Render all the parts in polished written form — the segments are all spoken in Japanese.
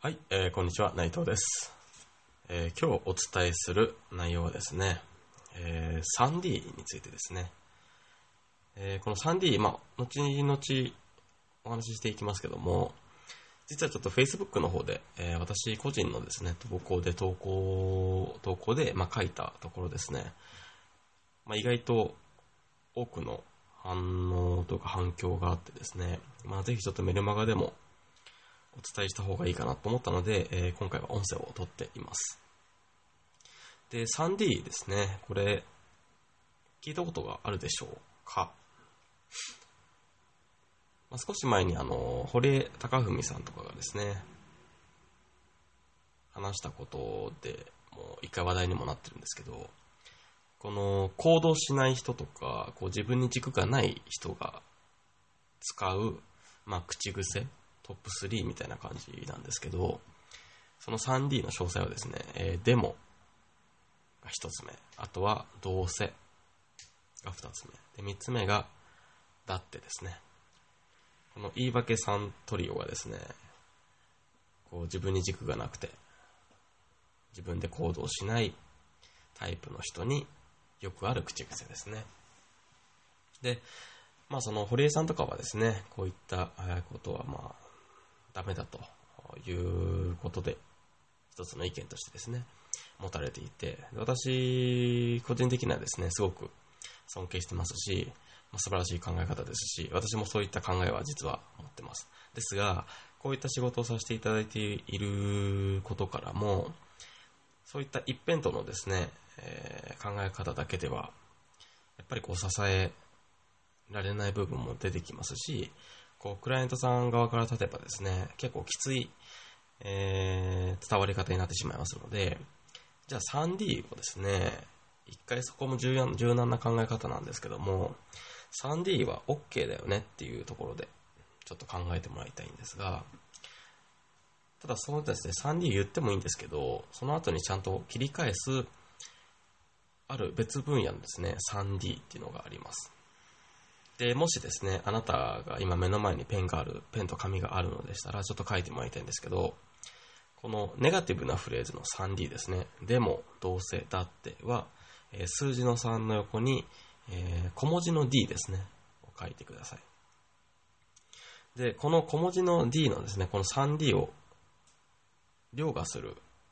はい、こんにちは、内藤です。今日お伝えする内容はですね、3D についてですね。この 3D、後々お話ししていきますけども、実はちょっと Facebook の方で、私個人のですね、投稿で書いたところですね、意外と多くの反応とか反響があってですね、ぜひちょっとメルマガでもお伝えした方がいいかなと思ったので、今回は音声を取っています。で、3D ですね。これ、聞いたことがあるでしょうか？少し前に堀江貴文さんとかがですね、話したことでもう一回話題にもなってるんですけど、この行動しない人とか、自分に軸がない人が使う、口癖、トップ3みたいな感じなんですけど、その 3D の詳細はですね、でもが1つ目、あとはどうせが2つ目、で3つ目がだってですね。この言い訳さんトリオがですね、自分に軸がなくて自分で行動しないタイプの人によくある口癖ですね。で、その堀江さんとかはですね、こういったことはダメだということで一つの意見としてですね持たれていて、私個人的にはですねすごく尊敬してますし、素晴らしい考え方ですし、私もそういった考えは実は持ってます。ですが、こういった仕事をさせていただいていることからも、そういった一辺倒のですね、考え方だけではやっぱり支えられない部分も出てきますし、クライアントさん側から立てばですね、結構きつい、伝わり方になってしまいますので、じゃあ 3D をですね、一回そこも柔軟な考え方なんですけども、3D は OK だよねっていうところでちょっと考えてもらいたいんですが、ただそのですね 3D 言ってもいいんですけど、その後にちゃんと切り返すある別分野のですね 3D っていうのがあります。で、もしですね、あなたが今目の前にペンと紙があるのでしたら、ちょっと書いてもらいたいんですけど、このネガティブなフレーズの 3D ですね。でも、どうせ、だっては、数字の3の横に、小文字の D ですね。を書いてください。で、この小文字の D のですね、この 3D を凌駕する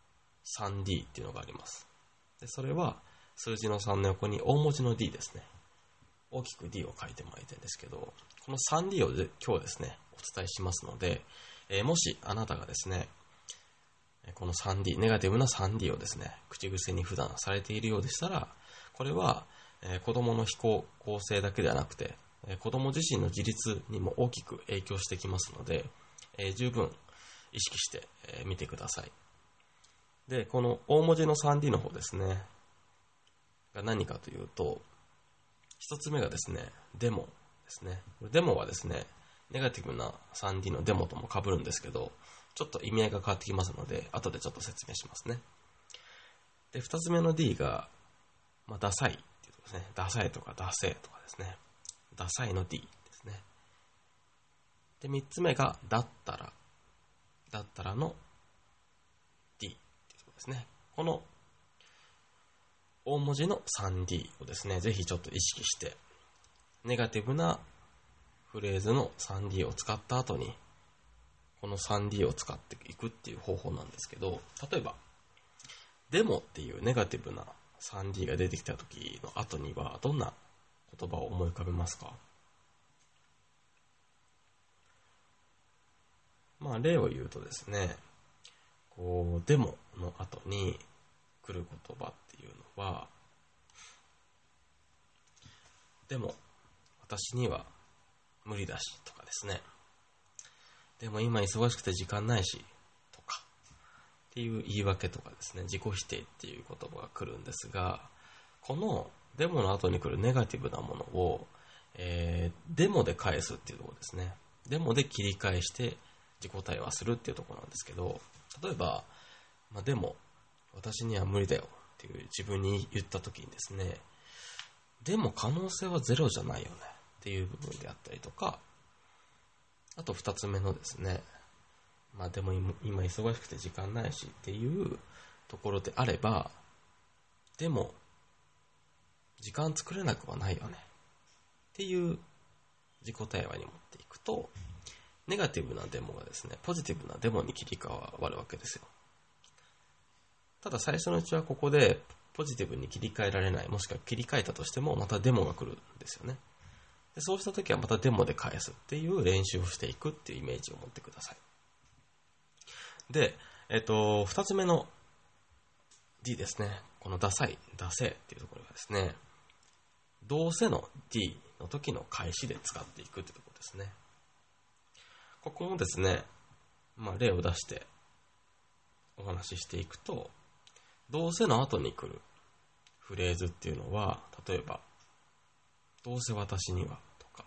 3D っていうのがあります。で、それは、数字の3の横に大文字の D ですね。大きく D を書いてもらいたいんですけど、この 3D を今日ですね、お伝えしますので、もしあなたがですね、この 3D、ネガティブな 3D をですね、口癖に普段されているようでしたら、これは、子供の非行構成だけではなくて、子供自身の自立にも大きく影響してきますので、十分意識してみてください。で、この大文字の 3D の方ですね、が何かというと、一つ目がですね、デモですね。デモはですね、ネガティブな 3D のデモとも被るんですけど、ちょっと意味合いが変わってきますので、後でちょっと説明しますね。で、二つ目の D が、ダサいっていうことですね。ダサいとかダセーとかですね。ダサいの D ですね。で、三つ目が、だったらの D っていうところですね。この大文字の 3D をですね、ぜひちょっと意識して、ネガティブなフレーズの 3D を使った後に、この 3D を使っていくっていう方法なんですけど、例えば、でもっていうネガティブな 3D が出てきた時の後には、どんな言葉を思い浮かべますか？例を言うとですね、でもの後に来る言葉っていうのは、でも私には無理だしとかですね、でも今忙しくて時間ないしとかっていう言い訳とかですね、自己否定っていう言葉が来るんですが、このでもの後に来るネガティブなものを、でもで返すっていうところですね。でもで切り返して自己対話するっていうところなんですけど、例えば、でも私には無理だよっていう自分に言った時にですね、でも可能性はゼロじゃないよねっていう部分であったりとか、あと二つ目のですね、 まあでも今忙しくて時間ないしっていうところであれば、でも時間作れなくはないよねっていう自己対話に持っていくと、ネガティブなデモがですね、ポジティブなデモに切り替わるわけですよ。ただ最初のうちはここでポジティブに切り替えられない、もしくは切り替えたとしてもまたデモが来るんですよね。でそうした時はまたデモで返すっていう練習をしていくっていうイメージを持ってください。で、二つ目の D ですね。このダサい、ダセっていうところがですね、どうせの D の時の返しで使っていくってところですね。ここもですね、例を出してお話ししていくと、どうせの後に来るフレーズっていうのは、例えば、どうせ私にはとか、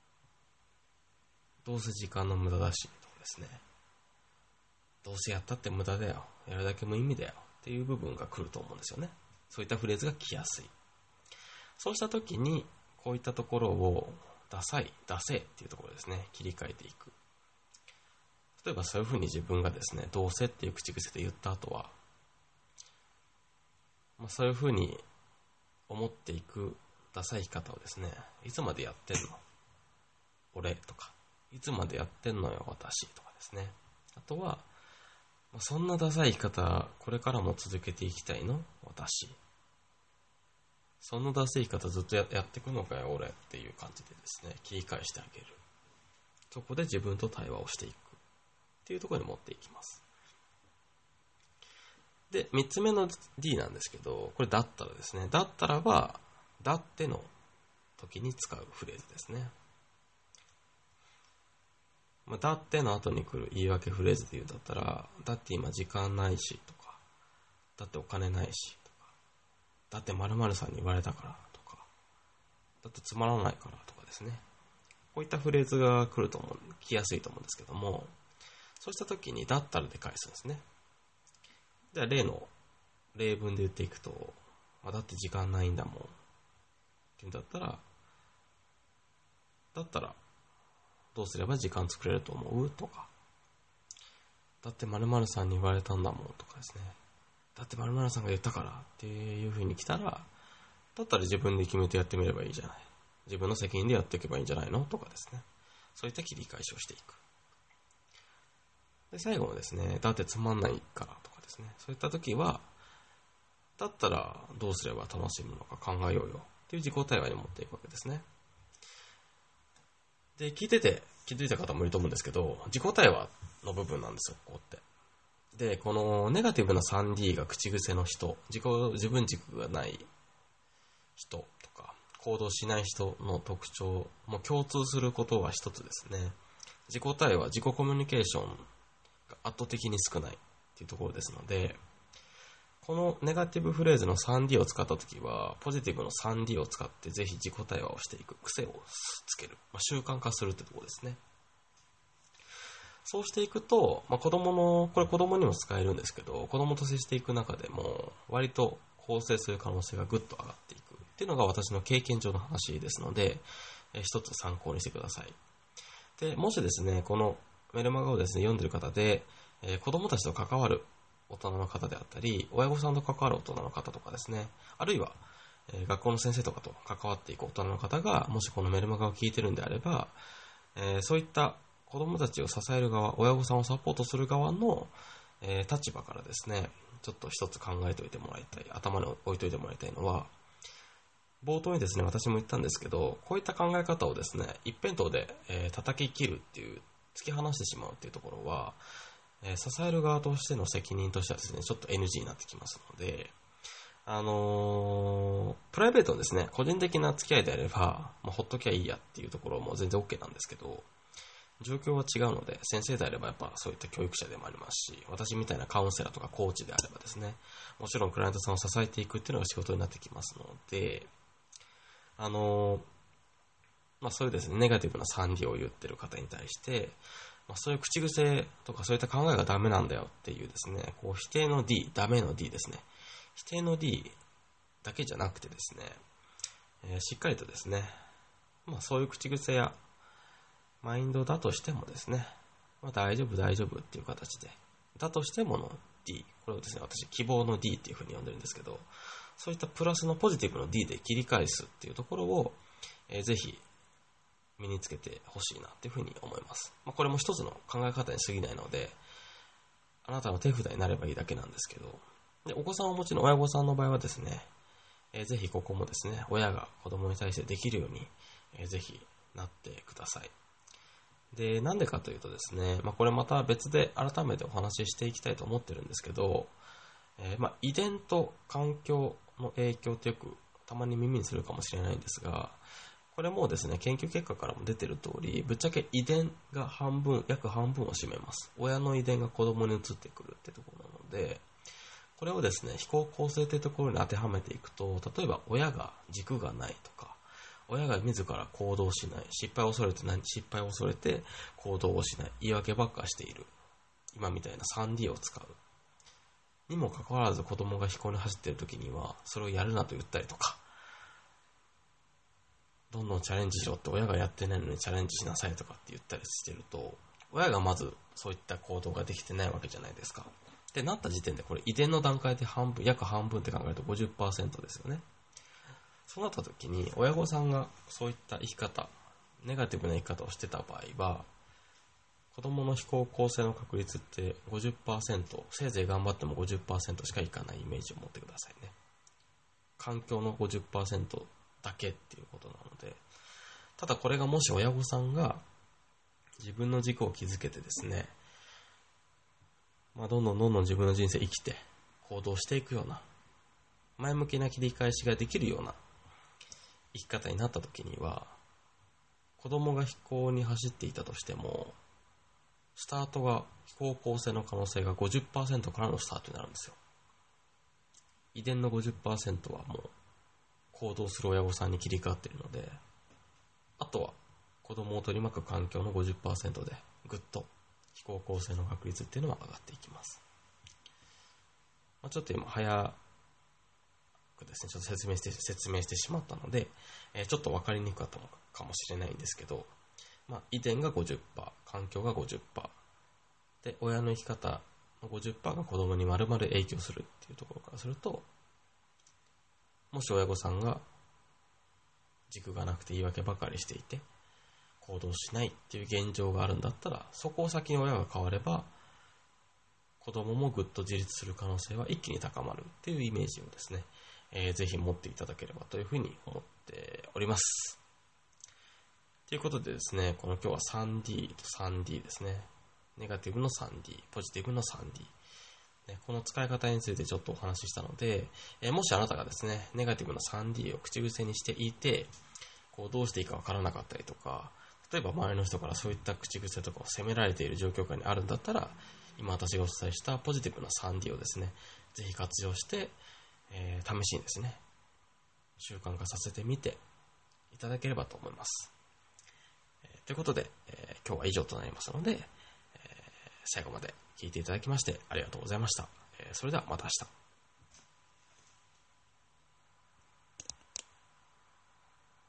どうせ時間の無駄だしとかですね、どうせやったって無駄だよ、やるだけ無意味だよっていう部分が来ると思うんですよね。そういったフレーズが来やすい。そうした時にこういったところをダサい、ダセっていうところですね、切り替えていく。例えばそういうふうに自分がですね、どうせっていう口癖で言った後は、そういうふうに思っていくダサい生き方をですね、いつまでやってんの俺とか、いつまでやってんのよ私とかですね。あとは、そんなダサい生き方これからも続けていきたいの私。そんなダサい生き方ずっとやっていくのかよ俺っていう感じでですね、切り返してあげる。そこで自分と対話をしていくっていうところに持っていきます。で、3つ目の D なんですけど、これだったらですね。だったらは、だっての時に使うフレーズですね。だっての後に来る言い訳フレーズで言うんだったら、だって今時間ないしとか、だってお金ないしとか、だって〇〇さんに言われたからとか、だってつまらないからとかですね。こういったフレーズが来やすいと思うんですけども、そうした時にだったらで返すんですね。じゃあ例文で言っていくと、だって時間ないんだもんって言うんだったら、だったらどうすれば時間作れると思うとか、だって〇〇さんに言われたんだもんとかですね。だって〇〇さんが言ったからっていう風に来たら、だったら自分で決めてやってみればいいじゃない。自分の責任でやっていけばいいんじゃないのとかですね。そういった切り返しをしていく。で、最後のですね、だってつまんないからとかですね。そういった時は、だったらどうすれば楽しむのか考えようよっていう自己対話に持っていくわけですね。で、聞いてて気づいた方もいると思うんですけど、自己対話の部分なんですよ、ここって。で、このネガティブな 3D が口癖の人、自分軸がない人とか、行動しない人の特徴も共通することは一つですね。自己対話、自己コミュニケーションが圧倒的に少ないっていうところですので、このネガティブフレーズの 3D を使ったときは、ポジティブの 3D を使ってぜひ自己対話をしていく、癖をつける、習慣化するってところですね。そうしていくと、これ子供にも使えるんですけど、子供と接していく中でも、割と構成する可能性がぐっと上がっていくっていうのが私の経験上の話ですので、一つ参考にしてください。で、もしですね、このメルマガをですね、読んでる方で、子供たちと関わる大人の方であったり、親御さんと関わる大人の方とかですね、あるいは、学校の先生とかと関わっていく大人の方が、もしこのメルマガを聞いてるんであれば、そういった子供たちを支える側、親御さんをサポートする側の、立場からですね、ちょっと一つ考えておいてもらいたい、頭に置いておいてもらいたいのは、冒頭にですね、私も言ったんですけど、こういった考え方をですね、一辺倒で、叩き切るっていう、突き放してしまうっていうところは、支える側としての責任としてはですね、ちょっと NG になってきますので、プライベートのですね、個人的な付き合いであれば、ほっときゃいいやっていうところも全然 OK なんですけど、状況は違うので、先生であればやっぱそういった教育者でもありますし、私みたいなカウンセラーとかコーチであればですね、もちろんクライアントさんを支えていくっていうのが仕事になってきますので、そういうですね、ネガティブな賛美を言ってる方に対して、そういう口癖とかそういった考えがダメなんだよっていうですね、否定の D、ダメの D ですね。否定の D だけじゃなくてですね、しっかりとですね、そういう口癖やマインドだとしてもですね、 大丈夫大丈夫っていう形で、だとしてもの D、これをですね、私希望の D っていう風に呼んでるんですけど、そういったプラスのポジティブの D で切り返すっていうところを、ぜひ身につけてほしいなっていう風に思います。これも一つの考え方に過ぎないので、あなたの手札になればいいだけなんですけど、でお子さんをお持ちの親御さんの場合はですね、ぜひここもですね、親が子供に対してできるように、ぜひなってください。で、なんでかというとですね、これまた別で改めてお話ししていきたいと思ってるんですけど、遺伝と環境の影響ってよくたまに耳にするかもしれないんですが、これもですね、研究結果からも出てる通り、ぶっちゃけ遺伝が約半分を占めます。親の遺伝が子供に移ってくるってところなので、これをですね、非行構成というところに当てはめていくと、例えば親が軸がないとか、親が自ら行動しない、失敗を恐れて行動をしない、言い訳ばっかしている、今みたいな 3D を使うにもかかわらず、子供が非行に走っている時にはそれをやるなと言ったりとか、どんどんチャレンジしろって親がやってないのにチャレンジしなさいとかって言ったりしてると、親がまずそういった行動ができてないわけじゃないですか。ってなった時点で、これ遺伝の段階で約半分って考えると 50% ですよね。そうなった時に、親御さんがそういった生き方、ネガティブな生き方をしてた場合は、子供の非行構成の確率って 50%、せいぜい頑張っても 50% しかいかないイメージを持ってくださいね。環境の 50% だけっていうことなので、ただこれがもし親御さんが自分の軸を築けてですね、どんどん自分の人生生きて行動していくような、前向きな切り返しができるような生き方になった時には、子供が非行に走っていたとしても、スタートが非行構成の可能性が 50% からのスタートになるんですよ。遺伝の 50% はもう行動する親御さんに切り替わっているので、あとは子供を取り巻く環境の 50% でぐっと非行構成の確率っていうのは上がっていきます。ちょっと今早くですね、ちょっと説明してしまったので、ちょっと分かりにくかったのかもしれないんですけど、遺伝が 50%、環境が 50%、で、親の生き方の 50% が子供に丸々影響するっていうところからすると、もし親御さんが軸がなくて言い訳ばかりしていて行動しないっていう現状があるんだったら、そこを先に親が変われば子供もぐっと自立する可能性は一気に高まるっていうイメージをですね、ぜひ持っていただければというふうに思っております。ということでですね、この今日は 3D と 3D ですね。ネガティブの 3D、ポジティブの 3D。この使い方についてちょっとお話ししたので、もしあなたがですね、ネガティブな 3D を口癖にしていて、どうしていいかわからなかったりとか、例えば周りの人からそういった口癖とかを責められている状況下にあるんだったら、今私がお伝えしたポジティブな 3D をですね、ぜひ活用して、試しにですね、習慣化させてみていただければと思います。ということで、今日は以上となりますので、最後まで聞いていただきましてありがとうございました。それではまた明日。